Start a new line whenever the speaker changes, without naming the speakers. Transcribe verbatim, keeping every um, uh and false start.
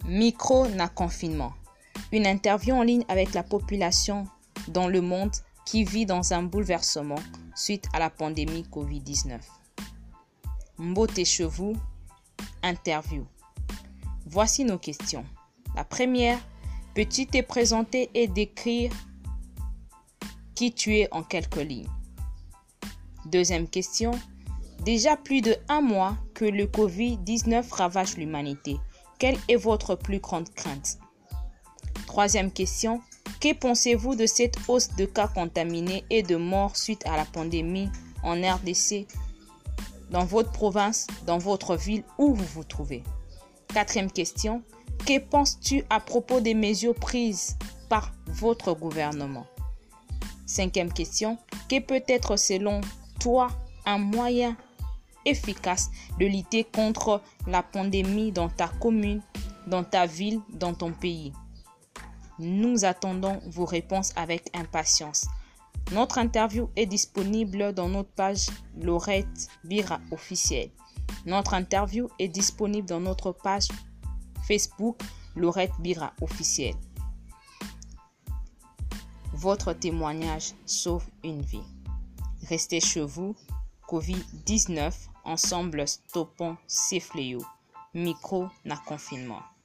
Micro na confinement. Une interview en ligne avec la population dans le monde qui vit dans un bouleversement suite à la pandémie covid dix-neuf. Mbote Chevou, interview. Voici nos questions. La première, peux-tu te présenter et décrire qui tu es en quelques lignes? Deuxième question, déjà plus de un mois que le covid dix-neuf ravage l'humanité. Quelle est votre plus grande crainte? Troisième question, que pensez-vous de cette hausse de cas contaminés et de morts suite à la pandémie en R D C, dans votre province, dans votre ville, où vous vous trouvez? Quatrième question, que penses-tu à propos des mesures prises par votre gouvernement? Cinquième question, que peut être selon toi un moyen efficace de lutter contre la pandémie dans ta commune, dans ta ville, dans ton pays? Nous attendons vos réponses avec impatience. Notre interview est disponible dans notre page Laurette Bira officielle. Notre interview est disponible dans notre page Facebook Laurette Bira officielle. Votre témoignage sauve une vie. Restez chez vous. covid dix-neuf, ensemble stoppons ces fléaux. Micro na confinement.